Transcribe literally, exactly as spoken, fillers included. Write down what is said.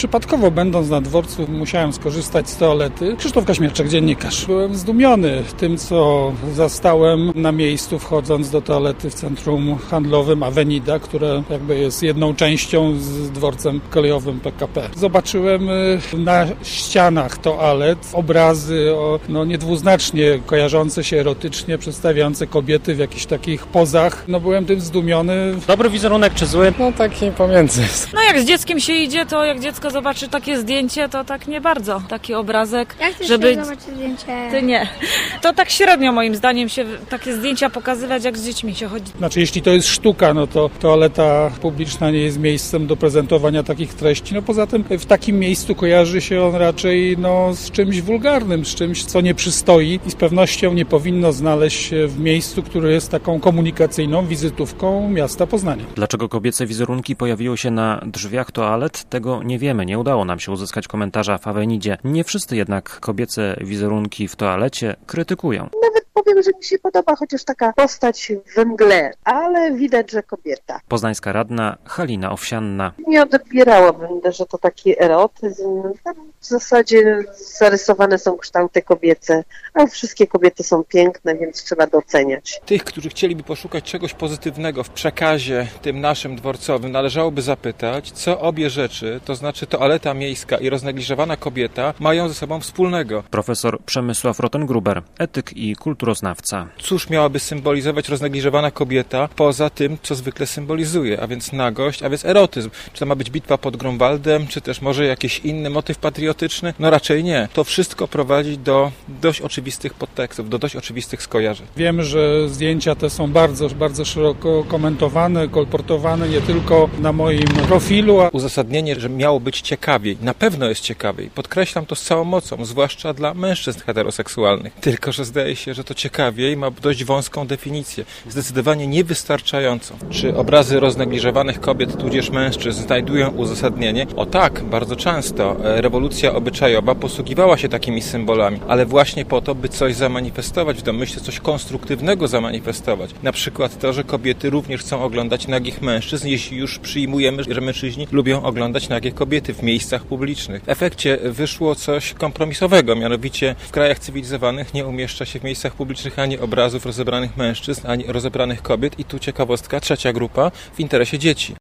przypadkowo będąc na dworcu musiałem skorzystać z toalety. Krzysztof Kaśmierczak, dziennikarz. Byłem zdumiony tym, co zastałem na miejscu, wchodząc do toalety w centrum handlowym Avenida, które jakby jest jedną częścią z dworcem kolejowym P K P. Zobaczyłem na ścianach toalet obrazy o, no, niedwuznacznie kojarzące się erotycznie, przedstawiające kobiety w jakichś takich pozach. No byłem tym zdumiony. Dobry wizerunek czy zły? No taki pomiędzy. No jak z dzieckiem się idzie, to jak dziecko zobaczy takie zdjęcie, to tak nie bardzo. Taki obrazek, jak ty żeby... zobaczyć zdjęcie? Ty nie. To tak średnio moim zdaniem się takie zdjęcia pokazywać, jak z dziećmi się chodzi. Znaczy jeśli to jest sztuka, no to toaleta publiczna nie jest miejscem do prezentowania takich treści. No poza tym w takim miejscu kojarzy się on raczej no, z czymś wulgarnym, z czymś, co nie przystoi i z pewnością nie powinno znaleźć się w miejscu, które jest taką komunikacyjną wizytówką miasta Poznania. Dlaczego kobiece wizerunki pojawiły się na drzwiach toalet? Tego nie wiemy. Nie udało nam się uzyskać komentarza w Avenidzie. Nie wszyscy jednak kobiece wizerunki w toalecie krytykują. Nawet powiem, że mi się podoba chociaż taka postać we mgle, ale widać, że kobieta. Poznańska radna Halina Owsianna. Nie odbierałabym, że to taki erotyzm. Tam w zasadzie zarysowane są kształty kobiece, a wszystkie kobiety są piękne, więc trzeba doceniać. Tych, którzy chcieliby poszukać czegoś pozytywnego w przekazie tym naszym dworcowym, należałoby zapytać, co obie rzeczy, to znaczy toaleta miejska i roznegliżowana kobieta, mają ze sobą wspólnego. Profesor Przemysław Rotengruber, etyk i kulturoznawca. Cóż miałaby symbolizować roznegliżowana kobieta poza tym, co zwykle symbolizuje, a więc nagość, a więc erotyzm. Czy to ma być bitwa pod Grunwaldem, czy też może jakiś inny motyw patriotyczny? No raczej nie. To wszystko prowadzi do dość oczywistych podtekstów, do dość oczywistych skojarzeń. Wiem, że zdjęcia te są bardzo, bardzo szeroko komentowane, kolportowane nie tylko na moim profilu. A... Uzasadnienie, że miało być ciekawiej, na pewno jest ciekawiej. Podkreślam to z całą mocą, zwłaszcza dla mężczyzn heteroseksualnych. Tylko że zdaje się, że to ciekawiej ma dość wąską definicję. Zdecydowanie niewystarczającą. Czy obrazy roznegliżowanych kobiet, tudzież mężczyzn znajdują uzasadnienie? O tak, bardzo często. Rewolucja obyczajowa posługiwała się takimi symbolami, ale właśnie po to, by coś zamanifestować w domyśle, coś konstruktywnego zamanifestować. Na przykład to, że kobiety również chcą oglądać nagich mężczyzn, jeśli już przyjmujemy, że mężczyźni lubią oglądać nagie kobiety w miejscach publicznych. W efekcie wyszło coś kompromisowego, mianowicie w krajach cywilizowanych nie umieszcza się w miejscach publicznych ani obrazów rozebranych mężczyzn, ani rozebranych kobiet i tu ciekawostka, trzecia grupa w interesie dzieci.